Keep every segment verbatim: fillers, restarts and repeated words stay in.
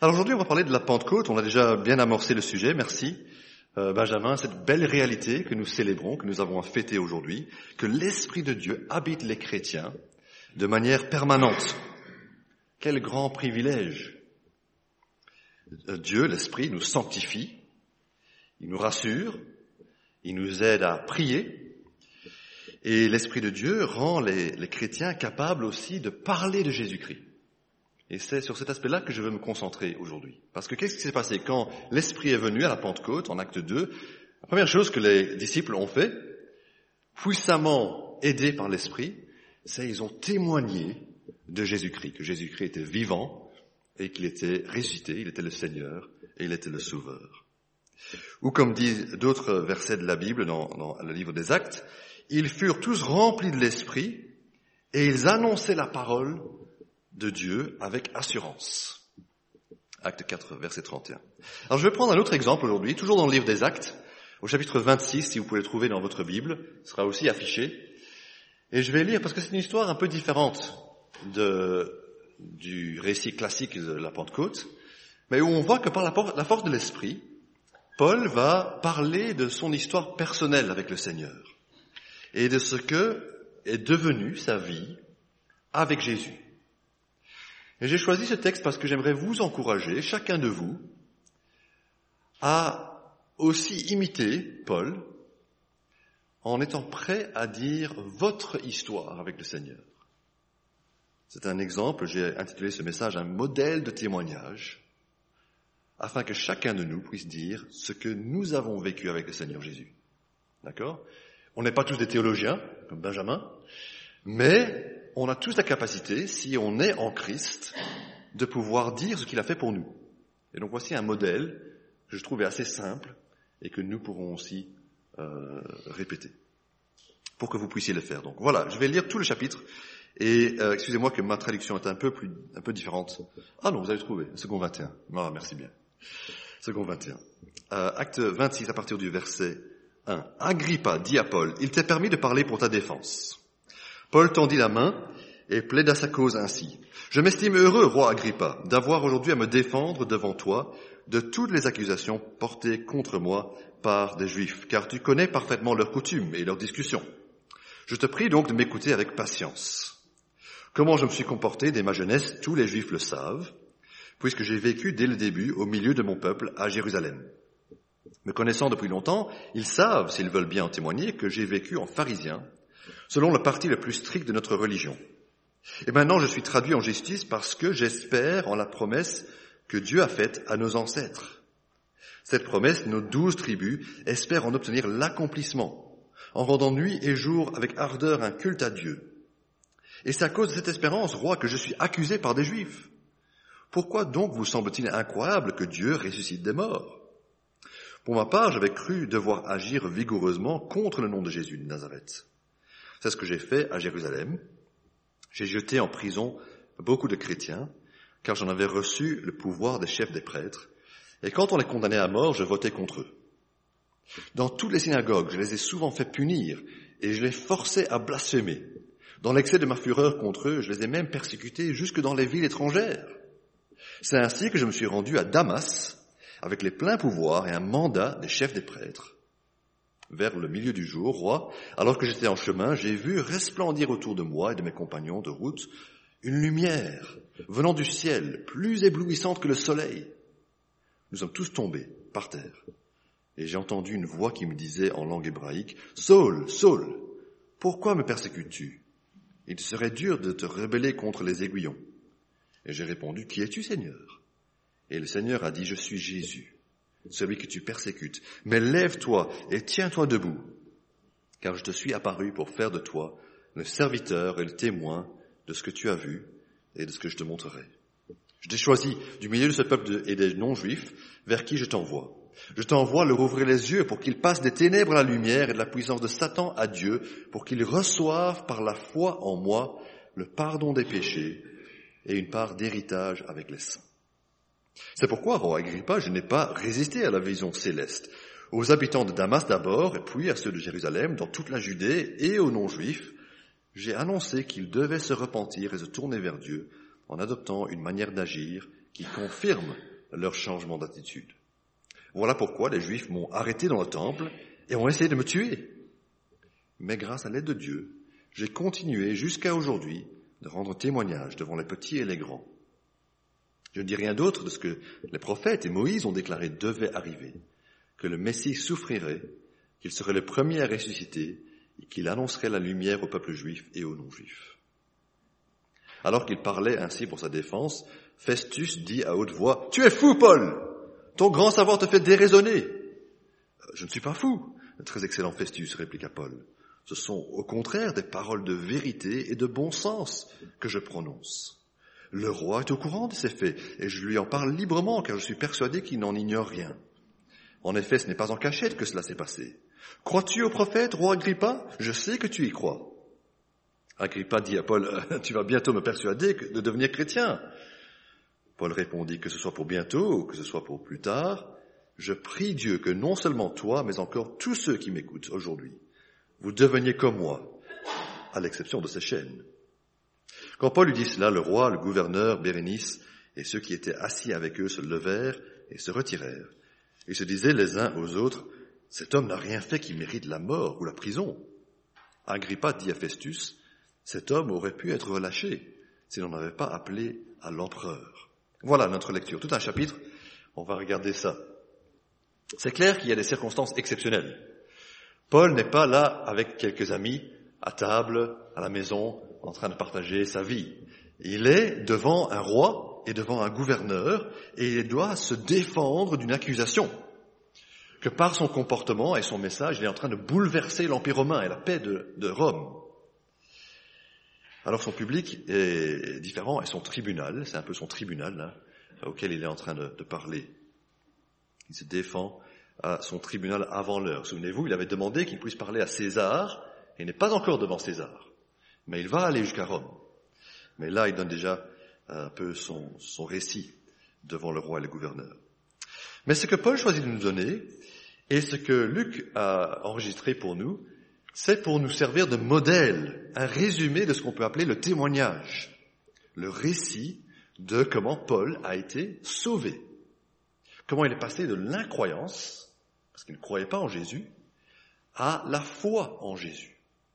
Alors aujourd'hui, on va parler de la Pentecôte. On a déjà bien amorcé le sujet, merci euh, Benjamin, cette belle réalité que nous célébrons, que nous avons à fêter aujourd'hui, que l'Esprit de Dieu habite les chrétiens de manière permanente. Quel grand privilège! Dieu, l'Esprit, nous sanctifie, il nous rassure, il nous aide à prier, et l'Esprit de Dieu rend les, les chrétiens capables aussi de parler de Jésus-Christ. Et c'est sur cet aspect-là que je veux me concentrer aujourd'hui. Parce que qu'est-ce qui s'est passé quand l'Esprit est venu à la Pentecôte, en acte deux? La première chose que les disciples ont fait, puissamment aidés par l'Esprit, c'est qu'ils ont témoigné de Jésus-Christ, que Jésus-Christ était vivant et qu'il était ressuscité, il était le Seigneur et il était le Sauveur. Ou comme disent d'autres versets de la Bible dans, dans le livre des Actes, ils furent tous remplis de l'Esprit et ils annonçaient la parole de Dieu avec assurance. Acte quatre, verset trente et un. Alors je vais prendre un autre exemple aujourd'hui, toujours dans le livre des Actes, au chapitre vingt-six, si vous pouvez le trouver dans votre Bible, ce sera aussi affiché. Et je vais lire, parce que c'est une histoire un peu différente de, du récit classique de la Pentecôte, mais où on voit que par la, la force de l'Esprit, Paul va parler de son histoire personnelle avec le Seigneur et de ce que est devenu sa vie avec Jésus. Et j'ai choisi ce texte parce que j'aimerais vous encourager, chacun de vous, à aussi imiter Paul en étant prêt à dire votre histoire avec le Seigneur. C'est un exemple, j'ai intitulé ce message un modèle de témoignage, afin que chacun de nous puisse dire ce que nous avons vécu avec le Seigneur Jésus. D'accord ? On n'est pas tous des théologiens, comme Benjamin, mais on a tous la capacité, si on est en Christ, de pouvoir dire ce qu'il a fait pour nous. Et donc voici un modèle que je trouvais assez simple et que nous pourrons aussi euh, répéter, pour que vous puissiez le faire. Donc voilà, je vais lire tout le chapitre, et euh, excusez-moi que ma traduction est un peu plus, un peu différente. Ah non, vous avez trouvé, second vingt et un. Ah, merci bien. Second vingt et un. Euh, acte vingt-six, à partir du verset un. Agrippa dit à Paul, il t'est permis de parler pour ta défense. Paul tendit la main et plaida sa cause ainsi. Je m'estime heureux, roi Agrippa, d'avoir aujourd'hui à me défendre devant toi de toutes les accusations portées contre moi par des Juifs, car tu connais parfaitement leurs coutumes et leurs discussions. Je te prie donc de m'écouter avec patience. Comment je me suis comporté dès ma jeunesse, tous les Juifs le savent, puisque j'ai vécu dès le début au milieu de mon peuple à Jérusalem. Me connaissant depuis longtemps, ils savent, s'ils veulent bien en témoigner, que j'ai vécu en pharisien, selon le parti le plus strict de notre religion. Et maintenant je suis traduit en justice parce que j'espère en la promesse que Dieu a faite à nos ancêtres. Cette promesse, nos douze tribus espèrent en obtenir l'accomplissement, en rendant nuit et jour avec ardeur un culte à Dieu. Et c'est à cause de cette espérance, roi, que je suis accusé par des Juifs. Pourquoi donc vous semble-t-il incroyable que Dieu ressuscite des morts ? Pour ma part, j'avais cru devoir agir vigoureusement contre le nom de Jésus de Nazareth. C'est ce que j'ai fait à Jérusalem. J'ai jeté en prison beaucoup de chrétiens, car j'en avais reçu le pouvoir des chefs des prêtres, et quand on les condamnait à mort, je votais contre eux. Dans toutes les synagogues, je les ai souvent fait punir, et je les forçais à blasphémer. Dans l'excès de ma fureur contre eux, je les ai même persécutés jusque dans les villes étrangères. C'est ainsi que je me suis rendu à Damas, avec les pleins pouvoirs et un mandat des chefs des prêtres. Vers le milieu du jour, roi, alors que j'étais en chemin, j'ai vu resplendir autour de moi et de mes compagnons de route une lumière venant du ciel, plus éblouissante que le soleil. Nous sommes tous tombés par terre. Et j'ai entendu une voix qui me disait en langue hébraïque, « Saul, Saul, pourquoi me persécutes-tu ? Il serait dur de te rebeller contre les aiguillons. » Et j'ai répondu, « Qui es-tu, Seigneur ?» Et le Seigneur a dit, « Je suis Jésus, celui que tu persécutes. Mais lève-toi et tiens-toi debout, car je te suis apparu pour faire de toi le serviteur et le témoin de ce que tu as vu et de ce que je te montrerai. Je t'ai choisi du milieu de ce peuple et des non-juifs vers qui je t'envoie. Je t'envoie leur ouvrir les yeux pour qu'ils passent des ténèbres à la lumière et de la puissance de Satan à Dieu, pour qu'ils reçoivent par la foi en moi le pardon des péchés et une part d'héritage avec les saints. C'est pourquoi, roi Agrippa, je n'ai pas résisté à la vision céleste. Aux habitants de Damas d'abord, et puis à ceux de Jérusalem, dans toute la Judée et aux non-juifs, j'ai annoncé qu'ils devaient se repentir et se tourner vers Dieu en adoptant une manière d'agir qui confirme leur changement d'attitude. Voilà pourquoi les Juifs m'ont arrêté dans le temple et ont essayé de me tuer. Mais grâce à l'aide de Dieu, j'ai continué jusqu'à aujourd'hui de rendre témoignage devant les petits et les grands. Je ne dis rien d'autre de ce que les prophètes et Moïse ont déclaré devait arriver, que le Messie souffrirait, qu'il serait le premier à ressusciter et qu'il annoncerait la lumière au peuple juif et aux non-juifs. Alors qu'il parlait ainsi pour sa défense, Festus dit à haute voix « Tu es fou, Paul! Ton grand savoir te fait déraisonner !»« Je ne suis pas fou, très excellent Festus, répliqua Paul. Ce sont au contraire des paroles de vérité et de bon sens que je prononce. Le roi est au courant de ces faits et je lui en parle librement car je suis persuadé qu'il n'en ignore rien. En effet, ce n'est pas en cachette que cela s'est passé. Crois-tu au prophète, roi Agrippa? Je sais que tu y crois. » Agrippa dit à Paul, « Tu vas bientôt me persuader de devenir chrétien. » Paul répondit, « Que ce soit pour bientôt ou que ce soit pour plus tard, je prie Dieu que non seulement toi, mais encore tous ceux qui m'écoutent aujourd'hui, vous deveniez comme moi, à l'exception de ces chaînes. » Quand Paul lui dit cela, le roi, le gouverneur, Bérénice et ceux qui étaient assis avec eux se levèrent et se retirèrent. Ils se disaient les uns aux autres, « Cet homme n'a rien fait qui mérite la mort ou la prison. » Agrippa dit à Festus, « Cet homme aurait pu être relâché si l'on n'avait pas appelé à l'empereur. » Voilà notre lecture. Tout un chapitre, on va regarder ça. C'est clair qu'il y a des circonstances exceptionnelles. Paul n'est pas là avec quelques amis, à table, à la maison, en train de partager sa vie. Il est devant un roi et devant un gouverneur et il doit se défendre d'une accusation que par son comportement et son message, il est en train de bouleverser l'Empire romain et la paix de, de Rome. Alors son public est différent et son tribunal, c'est un peu son tribunal hein, auquel il est en train de, de parler. Il se défend à son tribunal avant l'heure. Souvenez-vous, il avait demandé qu'il puisse parler à César et il n'est pas encore devant César. Mais il va aller jusqu'à Rome. Mais là, il donne déjà un peu son, son récit devant le roi et le gouverneur. Mais ce que Paul choisit de nous donner, et ce que Luc a enregistré pour nous, c'est pour nous servir de modèle, un résumé de ce qu'on peut appeler le témoignage, le récit de comment Paul a été sauvé, comment il est passé de l'incroyance, parce qu'il ne croyait pas en Jésus, à la foi en Jésus.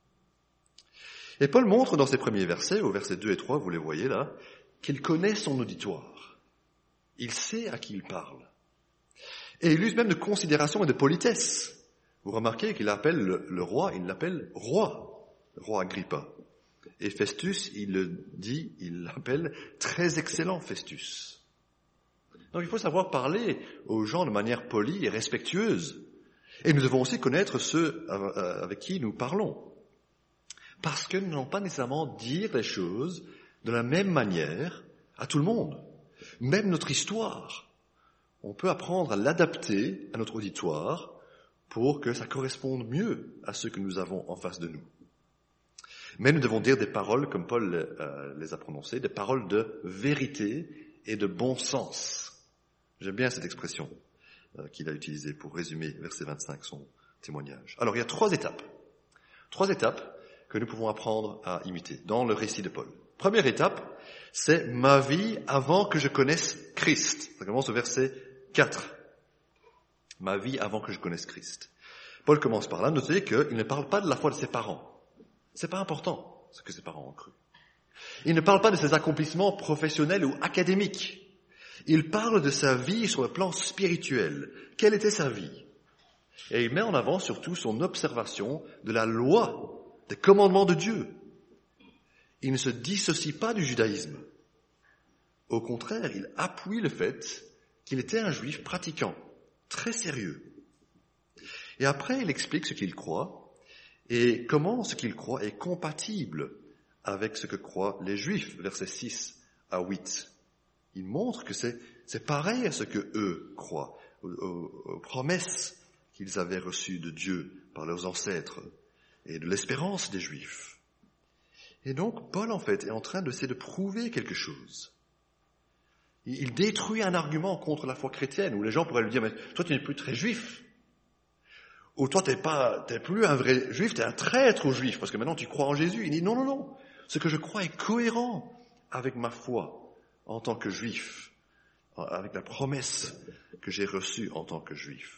Et Paul montre dans ses premiers versets, au versets deux et trois, vous les voyez là, qu'il connaît son auditoire. Il sait à qui il parle. Et il use même de considération et de politesse. Vous remarquez qu'il appelle le, le roi, il l'appelle roi, roi Agrippa. Et Festus, il le dit, il l'appelle très excellent Festus. Donc il faut savoir parler aux gens de manière polie et respectueuse. Et nous devons aussi connaître ceux avec qui nous parlons. Parce que nous n'allons pas nécessairement dire les choses de la même manière à tout le monde. Même notre histoire, on peut apprendre à l'adapter à notre auditoire pour que ça corresponde mieux à ce que nous avons en face de nous. Mais nous devons dire des paroles, comme Paul euh, les a prononcées, des paroles de vérité et de bon sens. J'aime bien cette expression euh, qu'il a utilisée pour résumer verset vingt-cinq, son témoignage. Alors il y a trois étapes. Trois étapes que nous pouvons apprendre à imiter dans le récit de Paul. Première étape, c'est ma vie avant que je connaisse Christ. Ça commence au verset quatre. Ma vie avant que je connaisse Christ. Paul commence par là, notez qu'il ne parle pas de la foi de ses parents. C'est pas important ce que ses parents ont cru. Il ne parle pas de ses accomplissements professionnels ou académiques. Il parle de sa vie sur le plan spirituel. Quelle était sa vie? Et il met en avant surtout son observation de la loi, des commandements de Dieu. Il ne se dissocie pas du judaïsme. Au contraire, il appuie le fait qu'il était un juif pratiquant, très sérieux. Et après, il explique ce qu'il croit et comment ce qu'il croit est compatible avec ce que croient les juifs, versets six à huit. Il montre que c'est, c'est pareil à ce que eux croient, aux, aux, aux promesses qu'ils avaient reçues de Dieu par leurs ancêtres et de l'espérance des Juifs. Et donc, Paul, en fait, est en train d'essayer de prouver quelque chose. Il détruit un argument contre la foi chrétienne, où les gens pourraient lui dire, mais toi, tu n'es plus très juif. Ou toi, t'es pas, t'es plus un vrai juif, t'es un traître aux juifs, parce que maintenant tu crois en Jésus. Il dit, non, non, non. Ce que je crois est cohérent avec ma foi en tant que juif. avec la promesse que j'ai reçue en tant que juif.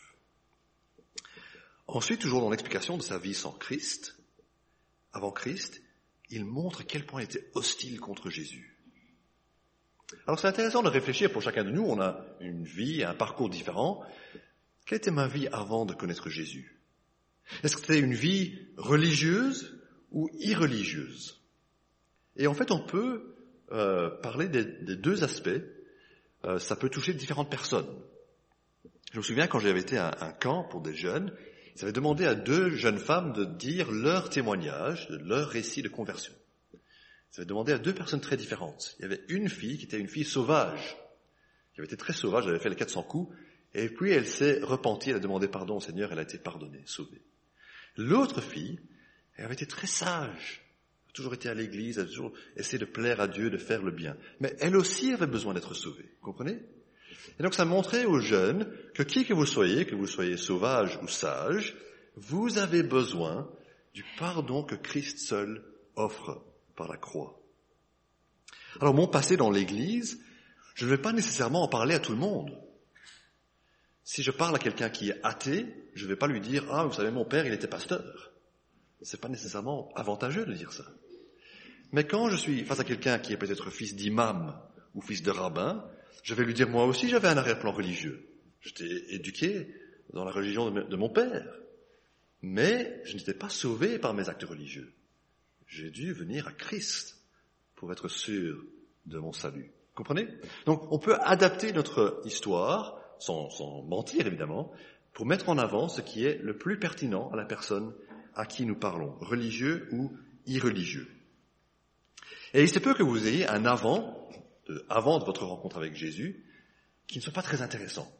Ensuite, toujours dans l'explication de sa vie sans Christ, avant Christ, il montre à quel point il était hostile contre Jésus. Alors c'est intéressant de réfléchir pour chacun de nous, on a une vie, un parcours différent. Quelle était ma vie avant de connaître Jésus? Est-ce que c'était une vie religieuse ou irreligieuse? Et en fait, on peut euh, parler des, des deux aspects. Euh, ça peut toucher différentes personnes. Je me souviens quand j'avais été à un camp pour des jeunes, ils avaient demandé à deux jeunes femmes de dire leur témoignage, leur récit de conversion. Ils avaient demandé à deux personnes très différentes. Il y avait une fille qui était une fille sauvage, qui avait été très sauvage, elle avait fait les quatre cents coups, et puis elle s'est repentie, elle a demandé pardon au Seigneur, elle a été pardonnée, sauvée. L'autre fille, elle avait été très sage, elle a toujours été à l'église, elle a toujours essayé de plaire à Dieu, de faire le bien. Mais elle aussi avait besoin d'être sauvée, vous comprenez? Et donc ça montrait aux jeunes que qui que vous soyez, que vous soyez sauvage ou sage, vous avez besoin du pardon que Christ seul offre par la croix. Alors mon passé dans l'église, je ne vais pas nécessairement en parler à tout le monde. Si je parle à quelqu'un qui est athée, je ne vais pas lui dire « Ah, vous savez, mon père, il était pasteur ». C'est pas nécessairement avantageux de dire ça. Mais quand je suis face à quelqu'un qui est peut-être fils d'imam ou fils de rabbin, je vais lui dire, moi aussi j'avais un arrière-plan religieux. J'étais éduqué dans la religion de mon père. Mais je n'étais pas sauvé par mes actes religieux. J'ai dû venir à Christ pour être sûr de mon salut. Vous comprenez? Donc on peut adapter notre histoire, sans, sans mentir évidemment, pour mettre en avant ce qui est le plus pertinent à la personne à qui nous parlons, religieux ou irreligieux. Et il se peut que vous ayez un avant, de, avant de votre rencontre avec Jésus, qui ne soit pas très intéressant.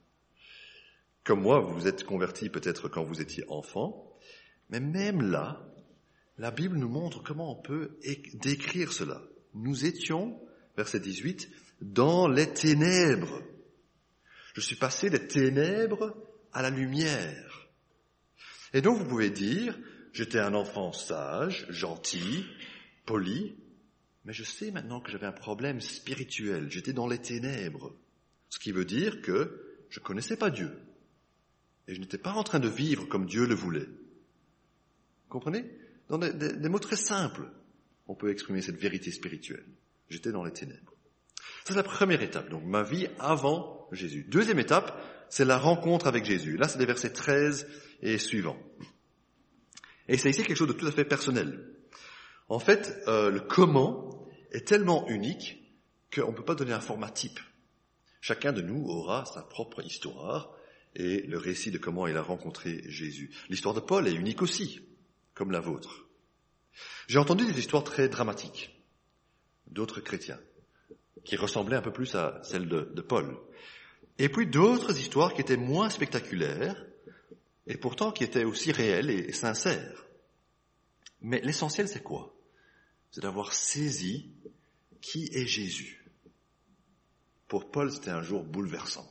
Comme moi, vous vous êtes converti peut-être quand vous étiez enfant, mais même là, la Bible nous montre comment on peut décrire cela. Nous étions, verset dix-huit, dans les ténèbres. Je suis passé des ténèbres à la lumière. Et donc vous pouvez dire, j'étais un enfant sage, gentil, poli, mais je sais maintenant que j'avais un problème spirituel. J'étais dans les ténèbres. Ce qui veut dire que je ne connaissais pas Dieu. Et je n'étais pas en train de vivre comme Dieu le voulait. Vous comprenez? Dans des, des, des mots très simples, on peut exprimer cette vérité spirituelle. J'étais dans les ténèbres. Ça, c'est la première étape. Donc, ma vie avant Jésus. Deuxième étape, c'est la rencontre avec Jésus. Là, c'est les versets treize et suivants. Et c'est ici quelque chose de tout à fait personnel. En fait, euh, le comment est tellement unique qu'on ne peut pas donner un format type. Chacun de nous aura sa propre histoire et le récit de comment il a rencontré Jésus. L'histoire de Paul est unique aussi, comme la vôtre. J'ai entendu des histoires très dramatiques d'autres chrétiens qui ressemblaient un peu plus à celles de, de Paul. Et puis d'autres histoires qui étaient moins spectaculaires et pourtant qui étaient aussi réelles et sincères. Mais l'essentiel, c'est quoi? C'est d'avoir saisi qui est Jésus. Pour Paul, c'était un jour bouleversant.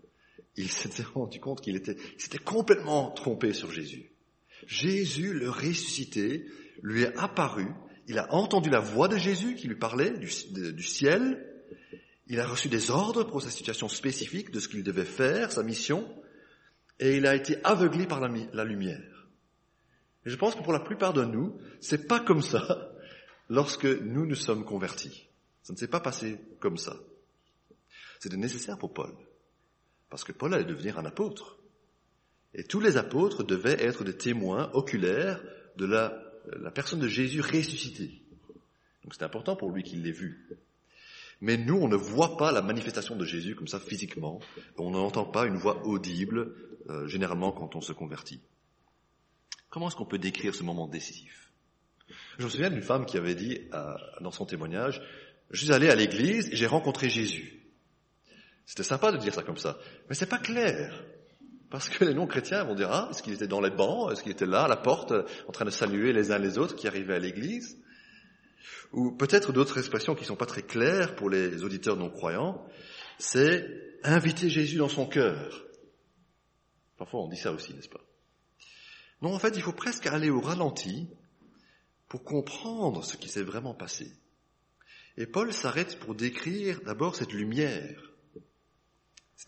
Il s'était rendu compte qu'il était, il s'était complètement trompé sur Jésus. Jésus, le ressuscité, lui est apparu. Il a entendu la voix de Jésus qui lui parlait du, de, du ciel. Il a reçu des ordres pour sa situation spécifique de ce qu'il devait faire, sa mission. Et il a été aveuglé par la, la lumière. Et je pense que pour la plupart de nous, c'est pas comme ça lorsque nous nous sommes convertis. Ça ne s'est pas passé comme ça. C'était nécessaire pour Paul. Parce que Paul allait devenir un apôtre. Et tous les apôtres devaient être des témoins oculaires de la, la personne de Jésus ressuscité. Donc c'est important pour lui qu'il l'ait vu. Mais nous, on ne voit pas la manifestation de Jésus comme ça physiquement. On n'entend pas une voix audible, euh, généralement quand on se convertit. Comment est-ce qu'on peut décrire ce moment décisif? Je me souviens d'une femme qui avait dit euh, dans son témoignage, « Je suis allé à l'église et j'ai rencontré Jésus. » C'était sympa de dire ça comme ça, mais c'est pas clair. Parce que les non-chrétiens vont dire, ah, est-ce qu'il était dans les bancs? Est-ce qu'il était là, à la porte, en train de saluer les uns les autres qui arrivaient à l'église? Ou peut-être d'autres expressions qui sont pas très claires pour les auditeurs non-croyants, c'est inviter Jésus dans son cœur. Parfois on dit ça aussi, n'est-ce pas? Non, en fait, il faut presque aller au ralenti pour comprendre ce qui s'est vraiment passé. Et Paul s'arrête pour décrire d'abord cette lumière.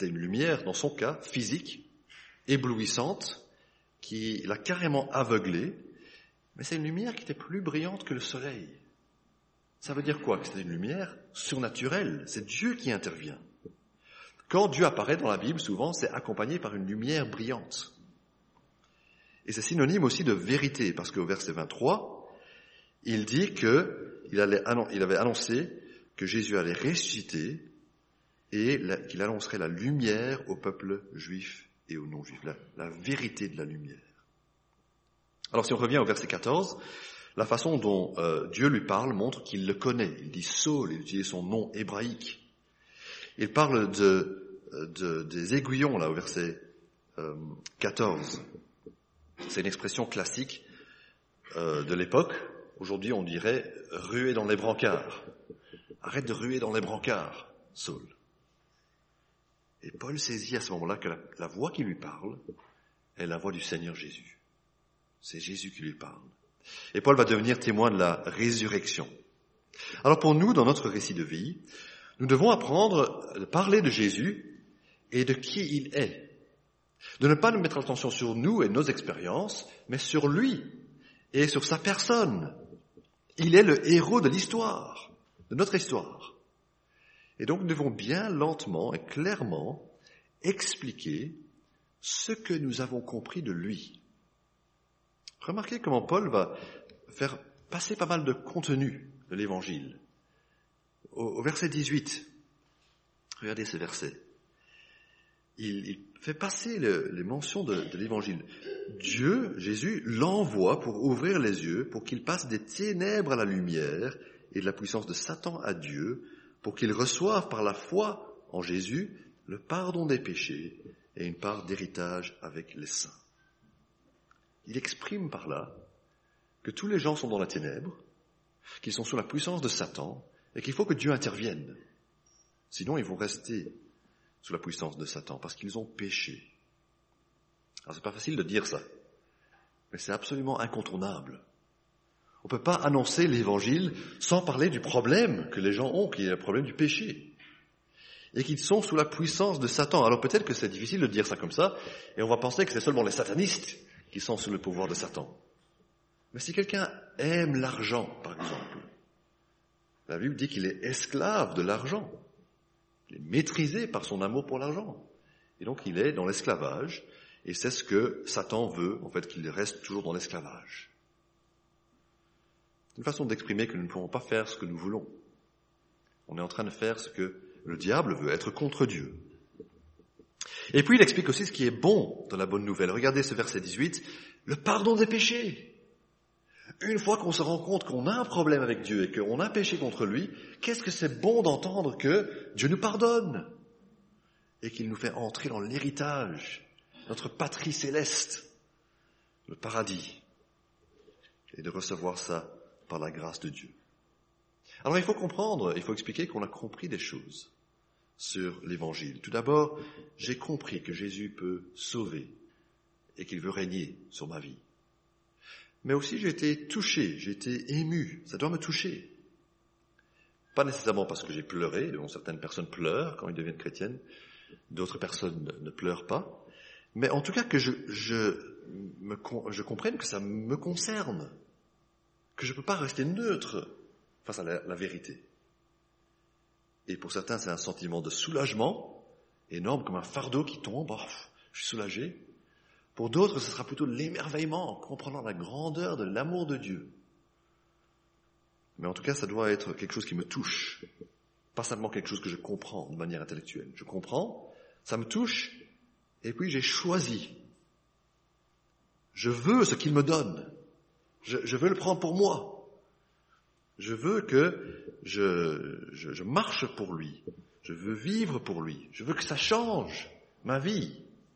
C'était une lumière, dans son cas, physique, éblouissante, qui l'a carrément aveuglé, mais c'est une lumière qui était plus brillante que le soleil. Ça veut dire quoi? Que c'est une lumière surnaturelle, c'est Dieu qui intervient. Quand Dieu apparaît dans la Bible, souvent, c'est accompagné par une lumière brillante. Et c'est synonyme aussi de vérité, parce qu'au verset vingt-trois, il dit qu'il allait, il avait annoncé que Jésus allait ressusciter et qu'il annoncerait la lumière au peuple juif et aux non-juifs, la, la vérité de la lumière. Alors si on revient au verset quatorze, la façon dont euh, Dieu lui parle montre qu'il le connaît. Il dit Saul, il utilise son nom hébraïque. Il parle de, de, des aiguillons, là, au verset euh, quatorze. C'est une expression classique euh, de l'époque. Aujourd'hui, on dirait « ruer dans les brancards ». Arrête de ruer dans les brancards, Saul. Et Paul saisit à ce moment-là que la, la voix qui lui parle est la voix du Seigneur Jésus. C'est Jésus qui lui parle. Et Paul va devenir témoin de la résurrection. Alors pour nous, dans notre récit de vie, nous devons apprendre à parler de Jésus et de qui il est. De ne pas nous mettre l'attention sur nous et nos expériences, mais sur lui et sur sa personne. Il est le héros de l'histoire, de notre histoire. Et donc nous devons bien lentement et clairement expliquer ce que nous avons compris de lui. Remarquez comment Paul va faire passer pas mal de contenu de l'Évangile. Au, au verset dix-huit, regardez ce verset. Il, il fait passer le, les mentions de, de l'Évangile. Dieu, Jésus, l'envoie pour ouvrir les yeux, pour qu'il passe des ténèbres à la lumière et de la puissance de Satan à Dieu, pour qu'il reçoive par la foi en Jésus le pardon des péchés et une part d'héritage avec les saints. Il exprime par là que tous les gens sont dans la ténèbre, qu'ils sont sous la puissance de Satan et qu'il faut que Dieu intervienne. Sinon, ils vont rester sous la puissance de Satan parce qu'ils ont péché. Alors, c'est pas facile de dire ça, mais c'est absolument incontournable. On peut pas annoncer l'évangile sans parler du problème que les gens ont, qui est le problème du péché. Et qu'ils sont sous la puissance de Satan. Alors peut-être que c'est difficile de dire ça comme ça, et on va penser que c'est seulement les satanistes qui sont sous le pouvoir de Satan. Mais si quelqu'un aime l'argent, par exemple, la Bible dit qu'il est esclave de l'argent. Il est maîtrisé par son amour pour l'argent. Et donc il est dans l'esclavage, et c'est ce que Satan veut, en fait, qu'il reste toujours dans l'esclavage. C'est une façon d'exprimer que nous ne pouvons pas faire ce que nous voulons. On est en train de faire ce que le diable veut, être contre Dieu. Et puis il explique aussi ce qui est bon dans la bonne nouvelle. Regardez ce verset dix-huit, le pardon des péchés. Une fois qu'on se rend compte qu'on a un problème avec Dieu et qu'on a péché contre lui, qu'est-ce que c'est bon d'entendre que Dieu nous pardonne et qu'il nous fait entrer dans l'héritage, notre patrie céleste, le paradis, et de recevoir ça par la grâce de Dieu. Alors il faut comprendre, il faut expliquer qu'on a compris des choses sur l'Évangile. Tout d'abord, j'ai compris que Jésus peut sauver et qu'il veut régner sur ma vie. Mais aussi j'ai été touché, j'ai été ému, ça doit me toucher. Pas nécessairement parce que j'ai pleuré, dont certaines personnes pleurent quand ils deviennent chrétiennes, d'autres personnes ne pleurent pas, mais en tout cas que je, je, me, je comprenne que ça me concerne, que je ne peux pas rester neutre face à la, la vérité. Et pour certains, c'est un sentiment de soulagement énorme, comme un fardeau qui tombe, oh, je suis soulagé. Pour d'autres, ce sera plutôt l'émerveillement en comprenant la grandeur de l'amour de Dieu. Mais en tout cas, ça doit être quelque chose qui me touche, pas simplement quelque chose que je comprends de manière intellectuelle. Je comprends, ça me touche, et puis j'ai choisi. Je veux ce qu'il me donne. Je, je veux le prendre pour moi. Je veux que je, je, je marche pour lui. Je veux vivre pour lui. Je veux que ça change ma vie.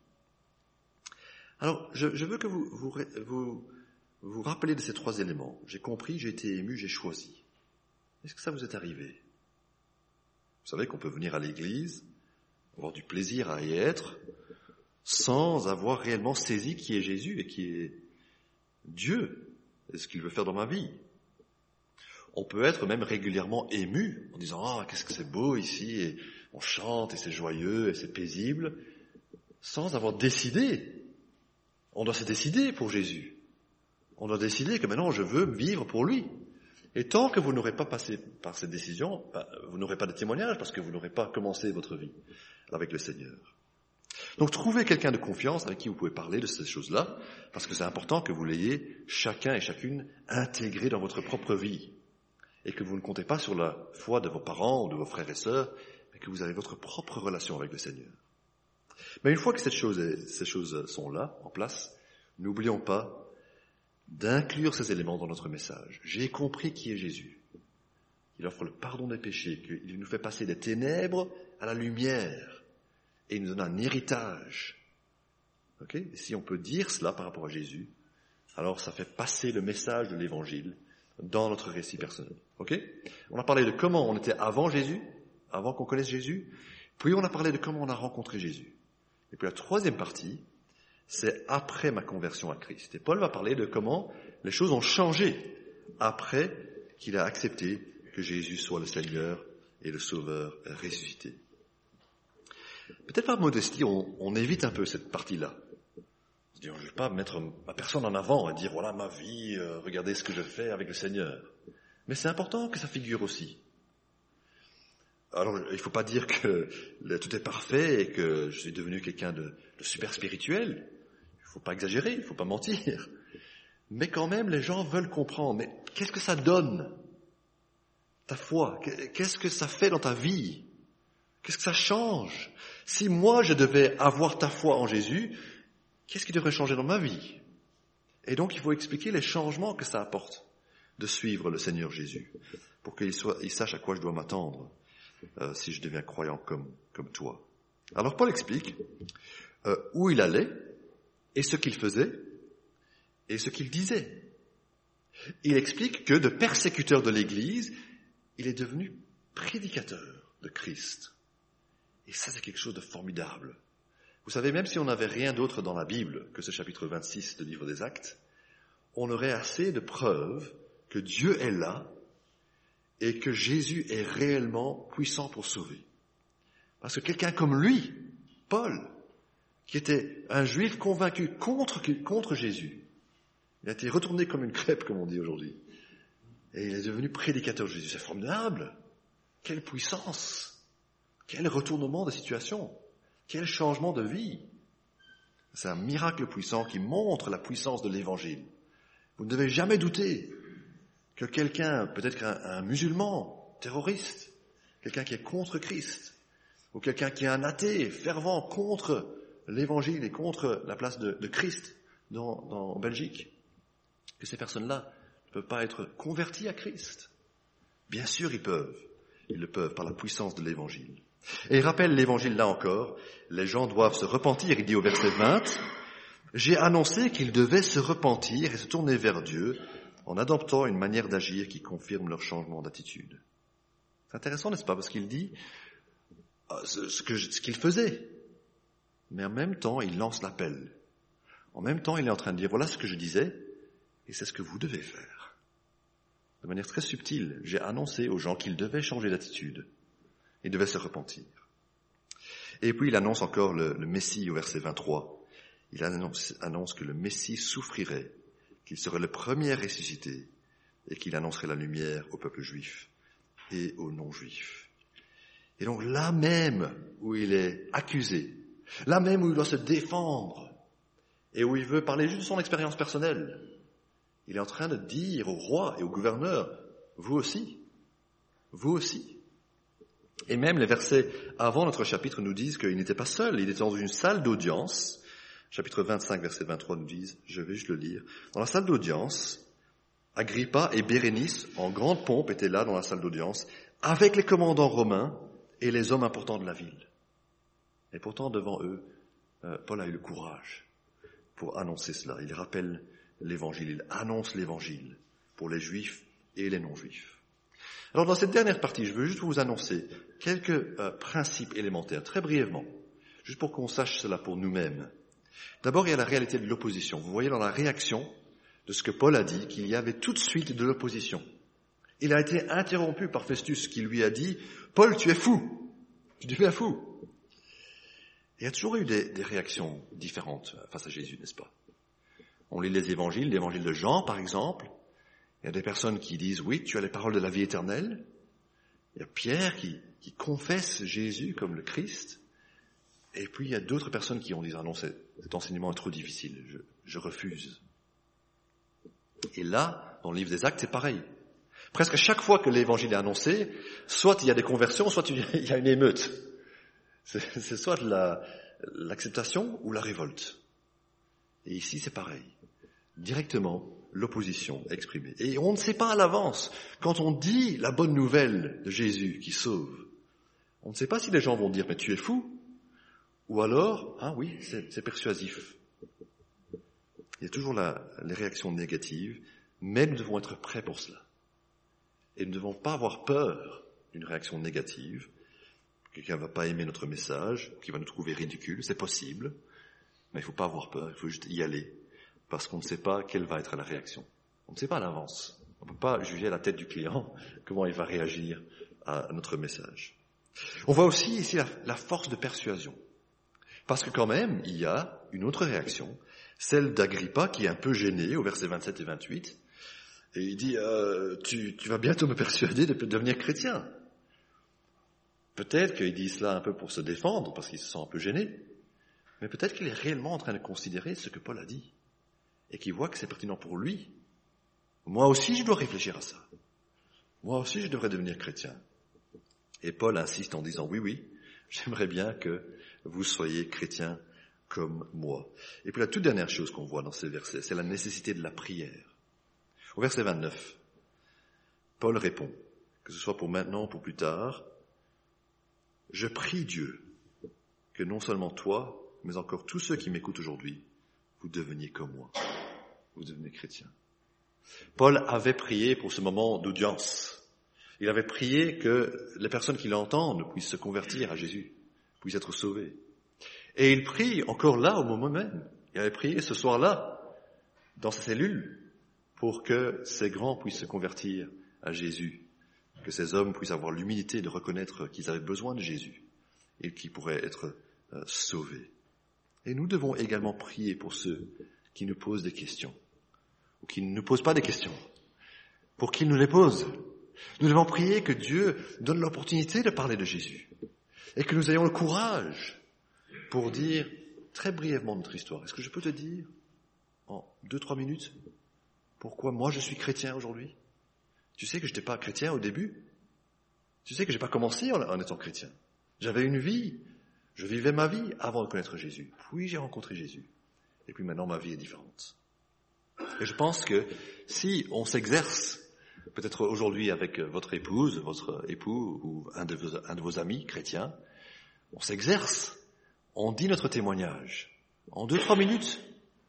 Alors, je, je veux que vous, vous vous vous rappelez de ces trois éléments. J'ai compris, j'ai été ému, j'ai choisi. Est-ce que ça vous est arrivé? Vous savez qu'on peut venir à l'église, avoir du plaisir à y être, sans avoir réellement saisi qui est Jésus et qui est Dieu, et ce qu'il veut faire dans ma vie. On peut être même régulièrement ému, en disant « Ah, qu'est-ce que c'est beau ici !» et on chante et c'est joyeux et c'est paisible, sans avoir décidé. On doit se décider pour Jésus. On doit décider que maintenant je veux vivre pour lui. Et tant que vous n'aurez pas passé par cette décision, ben, vous n'aurez pas de témoignage parce que vous n'aurez pas commencé votre vie avec le Seigneur. Donc trouvez quelqu'un de confiance avec qui vous pouvez parler de ces choses-là, parce que c'est important que vous l'ayez chacun et chacune intégré dans votre propre vie. Et que vous ne comptez pas sur la foi de vos parents ou de vos frères et sœurs, mais que vous avez votre propre relation avec le Seigneur. Mais une fois que cette chose est, ces choses sont là, en place, n'oublions pas d'inclure ces éléments dans notre message. J'ai compris qui est Jésus. Il offre le pardon des péchés, qu'il nous fait passer des ténèbres à la lumière, et il nous donne un héritage. Okay ? Et si on peut dire cela par rapport à Jésus, alors ça fait passer le message de l'Évangile dans notre récit personnel. Okay ? On a parlé de comment on était avant Jésus, avant qu'on connaisse Jésus, puis on a parlé de comment on a rencontré Jésus. Et puis la troisième partie, c'est après ma conversion à Christ. Et Paul va parler de comment les choses ont changé après qu'il a accepté que Jésus soit le Seigneur et le Sauveur ressuscité. Peut-être par modestie, on, on évite un peu cette partie-là. Je ne vais pas mettre ma personne en avant et dire, voilà ma vie, euh, regardez ce que je fais avec le Seigneur. Mais c'est important que ça figure aussi. Alors, il ne faut pas dire que tout est parfait et que je suis devenu quelqu'un de, de super spirituel. Il ne faut pas exagérer, il ne faut pas mentir. Mais quand même, les gens veulent comprendre. Mais qu'est-ce que ça donne, ta foi? Qu'est-ce que ça fait dans ta vie? Qu'est-ce que ça change? Si moi, je devais avoir ta foi en Jésus, qu'est-ce qui devrait changer dans ma vie? Et donc, il faut expliquer les changements que ça apporte de suivre le Seigneur Jésus, pour qu'il soit, il sache à quoi je dois m'attendre euh, si je deviens croyant comme, comme toi. Alors, Paul explique euh, où il allait, et ce qu'il faisait, et ce qu'il disait. Il explique que de persécuteur de l'Église, il est devenu prédicateur de Christ. Et ça, c'est quelque chose de formidable. Vous savez, même si on n'avait rien d'autre dans la Bible que ce chapitre vingt-six du livre des Actes, on aurait assez de preuves que Dieu est là et que Jésus est réellement puissant pour sauver. Parce que quelqu'un comme lui, Paul, qui était un juif convaincu contre, contre Jésus, il a été retourné comme une crêpe, comme on dit aujourd'hui. Et il est devenu prédicateur de Jésus. C'est formidable. Quelle puissance. Quel retournement de situation. Quel changement de vie. C'est un miracle puissant qui montre la puissance de l'Évangile. Vous ne devez jamais douter que quelqu'un, peut-être un, un musulman, terroriste, quelqu'un qui est contre Christ, ou quelqu'un qui est un athée, fervent contre l'Évangile et contre la place de, de Christ dans, dans, en Belgique, que ces personnes-là ne peuvent pas être converties à Christ. Bien sûr, ils peuvent. Ils le peuvent par la puissance de l'Évangile. Et il rappelle l'Évangile là encore, les gens doivent se repentir. Il dit au verset vingt, « J'ai annoncé qu'ils devaient se repentir et se tourner vers Dieu en adoptant une manière d'agir qui confirme leur changement d'attitude. » C'est intéressant, n'est-ce pas? Parce qu'il dit ce, que, ce qu'il faisait. Mais en même temps, il lance l'appel. En même temps, il est en train de dire, voilà ce que je disais, et c'est ce que vous devez faire. De manière très subtile, j'ai annoncé aux gens qu'ils devaient changer d'attitude. Ils devaient se repentir. Et puis il annonce encore le, le Messie au verset vingt-trois. Il annonce, annonce que le Messie souffrirait, qu'il serait le premier ressuscité et qu'il annoncerait la lumière au peuple juif et aux non-juifs. Et donc là même où il est accusé, là même où il doit se défendre et où il veut parler juste de son expérience personnelle, il est en train de dire au roi et au gouverneur, vous aussi, vous aussi. Et même les versets avant notre chapitre nous disent qu'il n'était pas seul, il était dans une salle d'audience. Chapitre vingt-cinq, verset vingt-trois nous disent, je vais juste le lire. Dans la salle d'audience, Agrippa et Bérénice, en grande pompe, étaient là dans la salle d'audience, avec les commandants romains et les hommes importants de la ville. Et pourtant, devant eux, euh, Paul a eu le courage pour annoncer cela. Il rappelle l'évangile, il annonce l'évangile pour les juifs et les non-juifs. Alors dans cette dernière partie, je veux juste vous annoncer quelques euh, principes élémentaires, très brièvement, juste pour qu'on sache cela pour nous-mêmes. D'abord, il y a la réalité de l'opposition. Vous voyez dans la réaction de ce que Paul a dit qu'il y avait tout de suite de l'opposition. Il a été interrompu par Festus qui lui a dit « Paul, tu es fou !» Tu deviens fou. Il y a toujours eu des, des réactions différentes face à Jésus, n'est-ce pas? On lit les évangiles, l'évangile de Jean par exemple. Il y a des personnes qui disent, oui, tu as les paroles de la vie éternelle. Il y a Pierre qui, qui confesse Jésus comme le Christ. Et puis il y a d'autres personnes qui ont dit, ah non, cet enseignement est trop difficile, je, je refuse. Et là, dans le livre des Actes, c'est pareil. Presque à chaque fois que l'évangile est annoncé, soit il y a des conversions, soit il y a une émeute. C'est, c'est soit de la, l'acceptation ou la révolte. Et ici, c'est pareil. Directement, l'opposition exprimée. Et on ne sait pas à l'avance, quand on dit la bonne nouvelle de Jésus qui sauve, on ne sait pas si les gens vont dire, mais tu es fou, ou alors, ah oui, c'est, c'est persuasif. Il y a toujours la, les réactions négatives, mais nous devons être prêts pour cela. Et nous ne devons pas avoir peur d'une réaction négative. Quelqu'un ne va pas aimer notre message, qui va nous trouver ridicules, c'est possible, mais il ne faut pas avoir peur, il faut juste y aller, parce qu'on ne sait pas quelle va être la réaction. On ne sait pas à l'avance. On ne peut pas juger à la tête du client comment il va réagir à notre message. On voit aussi ici la, la force de persuasion. Parce que quand même, il y a une autre réaction, celle d'Agrippa qui est un peu gêné au verset vingt-sept et vingt-huit, et il dit euh, tu, tu vas bientôt me persuader de devenir chrétien. Peut-être qu'il dit cela un peu pour se défendre, parce qu'il se sent un peu gêné, mais peut-être qu'il est réellement en train de considérer ce que Paul a dit, et qu'il voit que c'est pertinent pour lui. Moi aussi, je dois réfléchir à ça. Moi aussi, je devrais devenir chrétien. Et Paul insiste en disant, oui, oui, j'aimerais bien que vous soyez chrétiens comme moi. Et puis la toute dernière chose qu'on voit dans ces versets, c'est la nécessité de la prière. Au verset vingt-neuf, Paul répond, que ce soit pour maintenant ou pour plus tard, « Je prie Dieu que non seulement toi, mais encore tous ceux qui m'écoutent aujourd'hui, vous deveniez comme moi, vous devenez chrétiens. » Paul avait prié pour ce moment d'audience. Il avait prié que les personnes qui l'entendent puissent se convertir à Jésus, puissent être sauvées. Et il prie encore là, au moment même. Il avait prié ce soir-là, dans sa cellule, pour que ces grands puissent se convertir à Jésus, que ces hommes puissent avoir l'humilité de reconnaître qu'ils avaient besoin de Jésus et qu'ils pourraient être euh, sauvés. Et nous devons également prier pour ceux qui nous posent des questions, ou qui ne nous posent pas des questions, pour qu'ils nous les posent. Nous devons prier que Dieu donne l'opportunité de parler de Jésus, et que nous ayons le courage pour dire très brièvement notre histoire. Est-ce que je peux te dire, en deux, trois minutes, pourquoi moi je suis chrétien aujourd'hui? Tu sais que je n'étais pas chrétien au début. Tu sais que je n'ai pas commencé en, en étant chrétien. J'avais une vie. Je vivais ma vie avant de connaître Jésus. Puis j'ai rencontré Jésus. Et puis maintenant ma vie est différente. Et je pense que si on s'exerce, peut-être aujourd'hui avec votre épouse, votre époux ou un de vos, un de vos amis chrétiens, on s'exerce, on dit notre témoignage. En deux, trois minutes,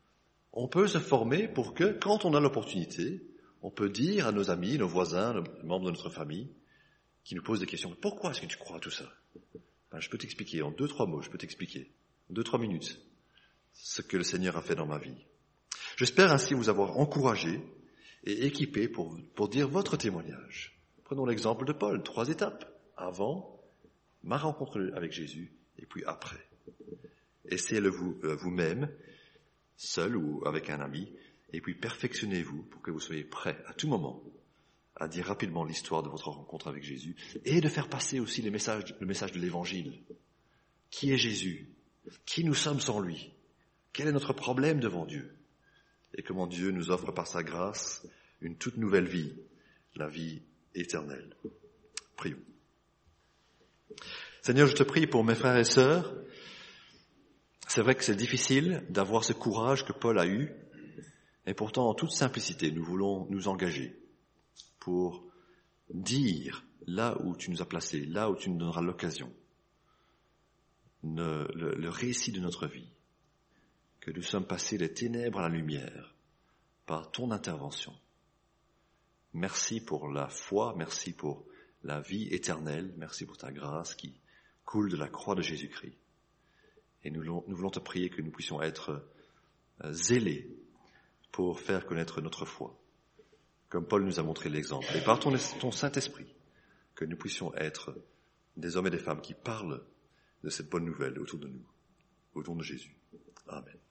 on peut se former pour que, quand on a l'opportunité, on peut dire à nos amis, nos voisins, nos membres de notre famille, qui nous posent des questions, pourquoi est-ce que tu crois à tout ça? Ben, je peux t'expliquer en deux, trois mots, je peux t'expliquer, en deux, trois minutes, ce que le Seigneur a fait dans ma vie. J'espère ainsi vous avoir encouragé et équipé pour, pour dire votre témoignage. Prenons l'exemple de Paul, trois étapes. Avant, ma rencontre avec Jésus, et puis après. Essayez-le vous, euh, vous-même, seul ou avec un ami, et puis perfectionnez-vous pour que vous soyez prêts à tout moment à dire rapidement l'histoire de votre rencontre avec Jésus et de faire passer aussi les messages, le message de l'Évangile. Qui est Jésus? Qui nous sommes sans lui? Quel est notre problème devant Dieu? Et comment Dieu nous offre par sa grâce une toute nouvelle vie, la vie éternelle. Prions. Seigneur, je te prie pour mes frères et sœurs. C'est vrai que c'est difficile d'avoir ce courage que Paul a eu, et pourtant en toute simplicité, nous voulons nous engager pour dire là où tu nous as placés, là où tu nous donneras l'occasion, le, le, le récit de notre vie, que nous sommes passés des ténèbres à la lumière par ton intervention. Merci pour la foi, merci pour la vie éternelle, merci pour ta grâce qui coule de la croix de Jésus-Christ. Et nous, nous voulons te prier que nous puissions être euh, zélés pour faire connaître notre foi, comme Paul nous a montré l'exemple. Et par ton, ton Saint-Esprit, que nous puissions être des hommes et des femmes qui parlent de cette bonne nouvelle autour de nous, autour de Jésus. Amen.